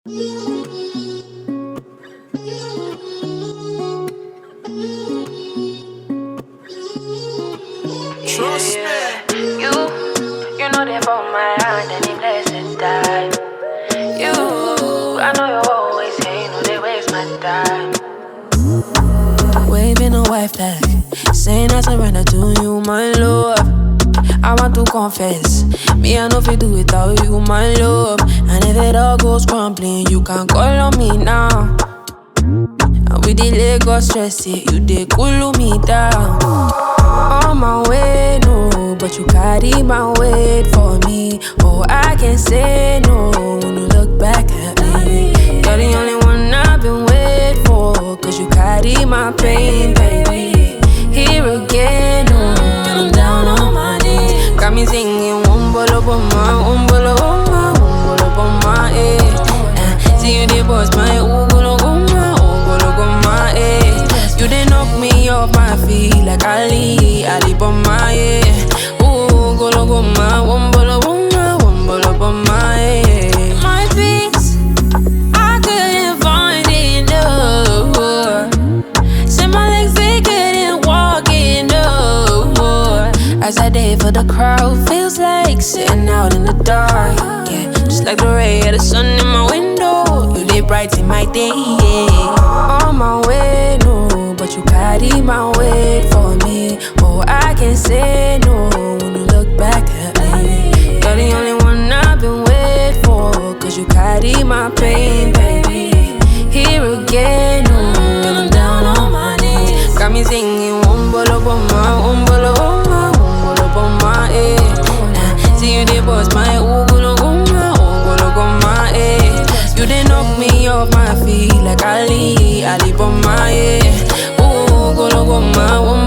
Trust me. You know they for my hand and they blessed die. I know you always say, you know they waste my time. Waving a white flag, saying I surrender to you, my love. I want to confess, me I know if you do without you, my love. And if it all goes crumbling, you can call on me now. And with the Lagos stress, yeah, you dey cool me down. On my way, no, but you carry my weight for me. Oh, I can't say no when you look back at me. You're the only one I've been waiting for, cause you carry my pain, baby. Here again, no, and I'm down on my knees. Got me singing, Wombolo Boma, Wombolo Boma, Wombolo Boma, eh. See you, they bust my Ugolo Goma, Ugolo Goma, eh. You they knock me off my feet like Ali Boma, yeah. Ooh, Golo Goma, Wombolo Boma, Wombolo Boma, eh. My peace, I couldn't find it, no. Said my legs, they couldn't walk it, no. As I did for the crowd, feels like sitting out in the dark, yeah. Just like the ray of the sun in my window, you did brighten my day, yeah. On my way, no, but you carry my weight for me. Oh, I can't say no when you look back at me. You're the only one I've been waiting for, cause you carry my pain, baby. Here again, no, and I'm down on my knees. Got me singing, Wombolo Boma, Wombolo Boma, Wombolo Boma, eh. See you, they bust my Ugolo Goma, Ugolo Goma, eh. You they knock me off my feet like Ali Boma, yeah. Ooh, Ugolo Goma, Wombolo